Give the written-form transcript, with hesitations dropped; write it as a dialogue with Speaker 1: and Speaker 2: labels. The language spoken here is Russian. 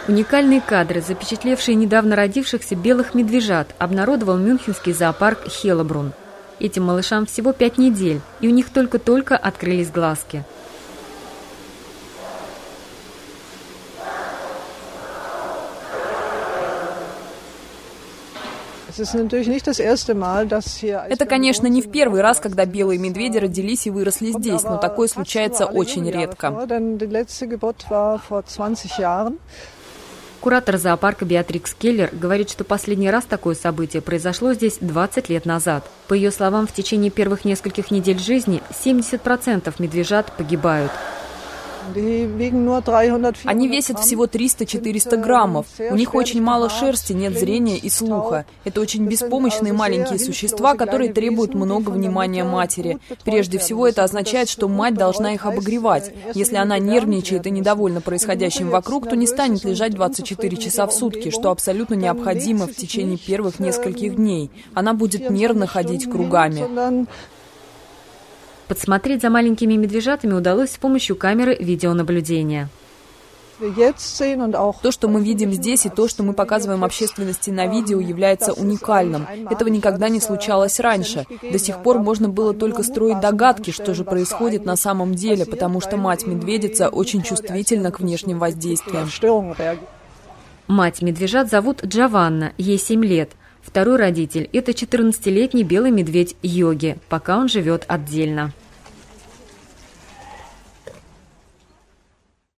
Speaker 1: Уникальные кадры, запечатлевшие недавно родившихся белых медвежат, обнародовал мюнхенский зоопарк Хеллебрун. Этим малышам всего 5 недель, и у них только-только открылись глазки.
Speaker 2: Это, конечно, не в первый раз, когда белые медведи родились и выросли здесь, но такое случается очень редко.
Speaker 1: Куратор зоопарка Беатрикс Келлер говорит, что последний раз такое событие произошло здесь 20 лет назад. По ее словам, в течение первых нескольких недель жизни 70% медвежат погибают.
Speaker 2: Они весят всего 300-400 граммов. У них очень мало шерсти, нет зрения и слуха. Это очень беспомощные маленькие существа, которые требуют много внимания матери. Прежде всего, это означает, что мать должна их обогревать. Если она нервничает и недовольна происходящим вокруг, то не станет лежать 24 часа в сутки, что абсолютно необходимо в течение первых нескольких дней. Она будет нервно ходить кругами.
Speaker 1: Подсмотреть за маленькими медвежатами удалось с помощью камеры видеонаблюдения.
Speaker 2: То, что мы видим здесь, и то, что мы показываем общественности на видео, является уникальным. Этого никогда не случалось раньше. До сих пор можно было только строить догадки, что же происходит на самом деле, потому что мать-медведица очень чувствительна к внешним воздействиям.
Speaker 1: Мать медвежат зовут Джованна, ей 7 лет. Второй родитель – это 14-летний белый медведь Йоги, пока он живет отдельно.